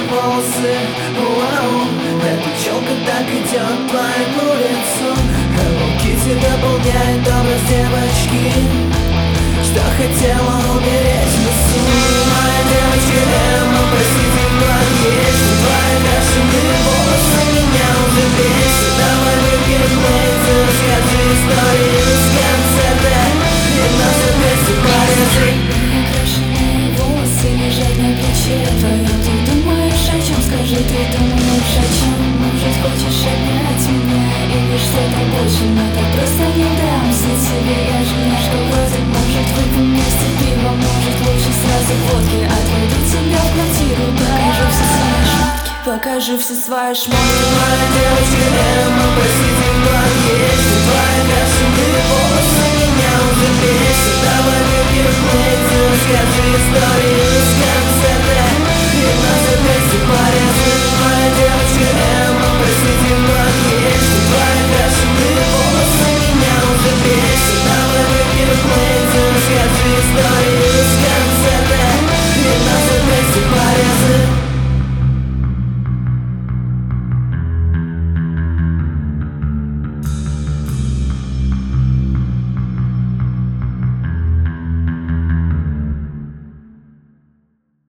волосы. Эта челка так идет твоему лицу. Hello Kitty дополняет образ девочки, что хотела умереть в лесу. Моя девочка Эмма, простите, как есть. Твои крашеные волосы меня уже бесит. Давай выпьем лейзы, расскажи историю с концерта и нас вместе повяжи. Крашеные волосы лежат на плече твоем. Ты думаешь о чем? Скажи, ты думаешь о чем? Может, хочешь обнять меня или что-то больше? Но так просто не дамся тебе, я же немножко вроде. Может, выпьем вместе пиво, может, лучше сразу водки. Отведу тебя в квартиру, покажу все свои шмотки. Моя девочка Эмма, простите, как есть. Твои крашеные волосы меня уже бесит. Давай выпьем лейзы, расскажи историю